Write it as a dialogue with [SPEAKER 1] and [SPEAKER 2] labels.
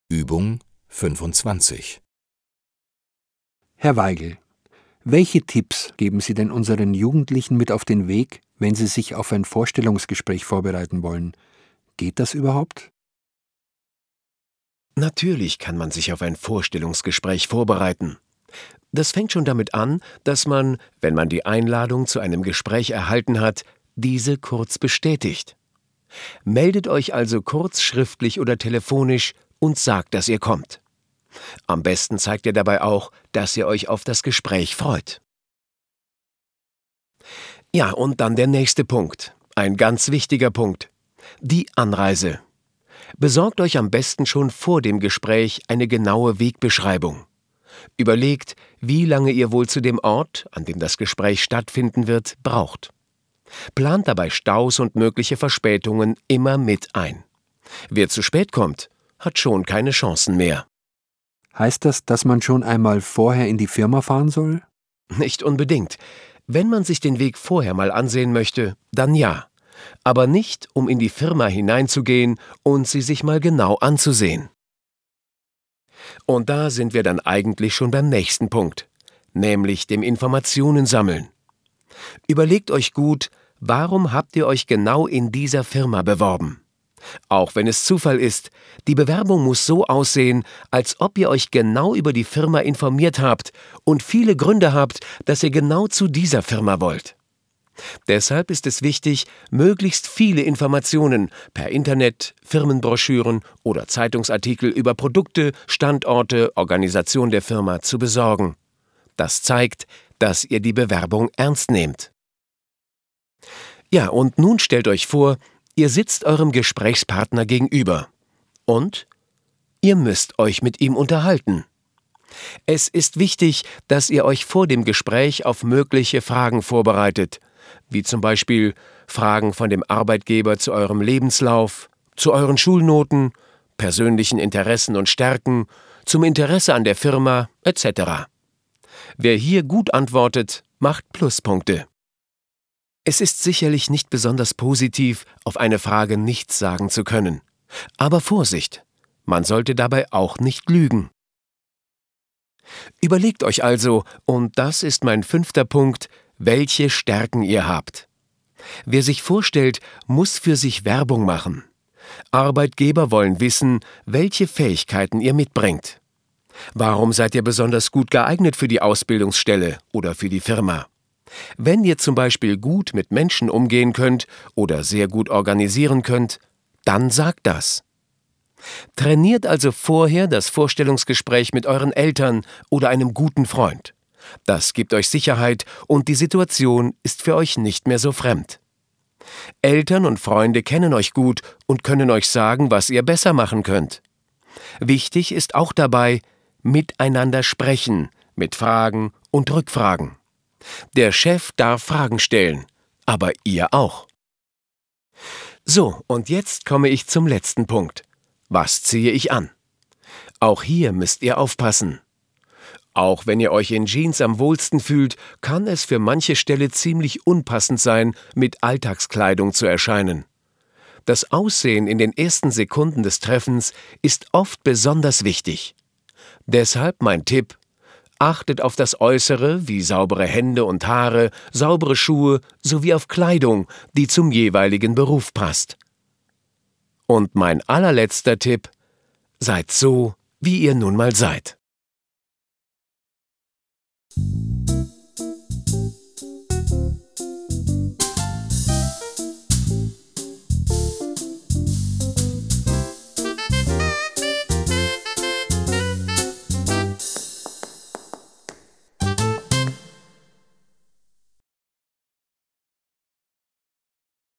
[SPEAKER 1] Übung 25.
[SPEAKER 2] Herr Weigel, welche Tipps geben Sie denn unseren Jugendlichen mit auf den Weg, wenn sie sich auf ein Vorstellungsgespräch vorbereiten wollen? Geht das überhaupt?
[SPEAKER 3] Natürlich kann man sich auf ein Vorstellungsgespräch vorbereiten. Das fängt schon damit an, dass man, wenn man die Einladung zu einem Gespräch erhalten hat, diese kurz bestätigt. Meldet euch also kurz schriftlich oder telefonisch und sagt, dass ihr kommt. Am besten zeigt ihr dabei auch, dass ihr euch auf das Gespräch freut. Ja, und dann der nächste Punkt. Ein ganz wichtiger Punkt. Die Anreise. Besorgt euch am besten schon vor dem Gespräch eine genaue Wegbeschreibung. Überlegt, wie lange ihr wohl zu dem Ort, an dem das Gespräch stattfinden wird, braucht. Plant dabei Staus und mögliche Verspätungen immer mit ein. Wer zu spät kommt, hat schon keine Chancen mehr.
[SPEAKER 2] Heißt das, dass man schon einmal vorher in die Firma fahren soll?
[SPEAKER 3] Nicht unbedingt. Wenn man sich den Weg vorher mal ansehen möchte, dann ja. Aber nicht, um in die Firma hineinzugehen und sie sich mal genau anzusehen. Und da sind wir dann eigentlich schon beim nächsten Punkt, nämlich dem Informationen sammeln. Überlegt euch gut, warum habt ihr euch genau in dieser Firma beworben? Auch wenn es Zufall ist, die Bewerbung muss so aussehen, als ob ihr euch genau über die Firma informiert habt und viele Gründe habt, dass ihr genau zu dieser Firma wollt. Deshalb ist es wichtig, möglichst viele Informationen per Internet, Firmenbroschüren oder Zeitungsartikel über Produkte, Standorte, Organisation der Firma zu besorgen. Das zeigt, dass ihr die Bewerbung ernst nehmt. Ja, und nun stellt euch vor, ihr sitzt eurem Gesprächspartner gegenüber. Und ihr müsst euch mit ihm unterhalten. Es ist wichtig, dass ihr euch vor dem Gespräch auf mögliche Fragen vorbereitet, wie zum Beispiel Fragen von dem Arbeitgeber zu eurem Lebenslauf, zu euren Schulnoten, persönlichen Interessen und Stärken, zum Interesse an der Firma etc. Wer hier gut antwortet, macht Pluspunkte. Es ist sicherlich nicht besonders positiv, auf eine Frage nichts sagen zu können. Aber Vorsicht, man sollte dabei auch nicht lügen. Überlegt euch also, und das ist mein 5. Punkt, welche Stärken ihr habt. Wer sich vorstellt, muss für sich Werbung machen. Arbeitgeber wollen wissen, welche Fähigkeiten ihr mitbringt. Warum seid ihr besonders gut geeignet für die Ausbildungsstelle oder für die Firma? Wenn ihr zum Beispiel gut mit Menschen umgehen könnt oder sehr gut organisieren könnt, dann sagt das. Trainiert also vorher das Vorstellungsgespräch mit euren Eltern oder einem guten Freund. Das gibt euch Sicherheit und die Situation ist für euch nicht mehr so fremd. Eltern und Freunde kennen euch gut und können euch sagen, was ihr besser machen könnt. Wichtig ist auch dabei, miteinander sprechen, mit Fragen und Rückfragen. Der Chef darf Fragen stellen, aber ihr auch. So, und jetzt komme ich zum letzten Punkt. Was ziehe ich an? Auch hier müsst ihr aufpassen. Auch wenn ihr euch in Jeans am wohlsten fühlt, kann es für manche Stelle ziemlich unpassend sein, mit Alltagskleidung zu erscheinen. Das Aussehen in den ersten Sekunden des Treffens ist oft besonders wichtig. Deshalb mein Tipp: Achtet auf das Äußere wie saubere Hände und Haare, saubere Schuhe sowie auf Kleidung, die zum jeweiligen Beruf passt. Und mein allerletzter Tipp: Seid so, wie ihr nun mal seid.